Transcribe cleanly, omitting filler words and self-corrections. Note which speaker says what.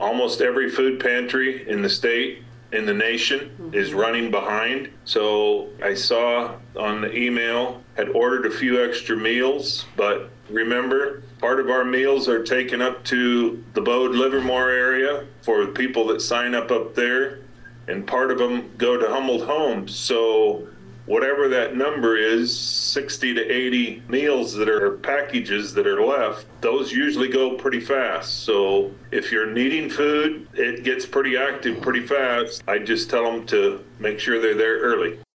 Speaker 1: almost every food pantry in the state, in the nation, is running behind. So I saw on the email, had ordered a few extra meals, but remember, part of our meals are taken up to the Bode Livermore area for the people that sign up there, and part of them go to Humboldt Homes. So whatever that number is, 60 to 80 meals that are packages that are left, those usually go pretty fast. So if you're needing food, it gets pretty active pretty fast. I just tell them to make sure they're there early.